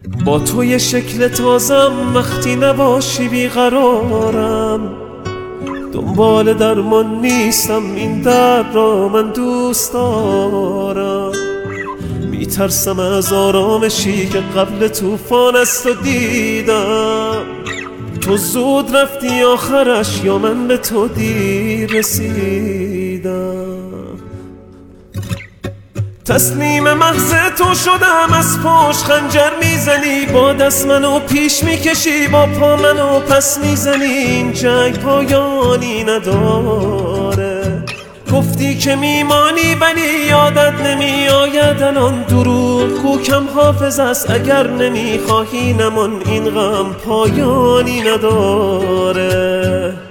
با تو یه شکل تازم، وقتی نباشی بیقرارم. دنبال درمان نیستم، این درد را من دوست دارم. میترسم از آرامشی که قبل طوفان است و دیدم. تو زود رفتی آخرش، یا من به تو دیر رسیدم. تسلیم محض تو شدم، از پشت خنجر میزنی، با دست منو پیش میکشی، با پا منو پس میزنی. این جنگ پایانی نداره. گفتی که میمانی ولی یادت نمیآید الان. دروغ کو کم حافظ است، اگر نمیخواهی نمان. این غم پایانی نداره.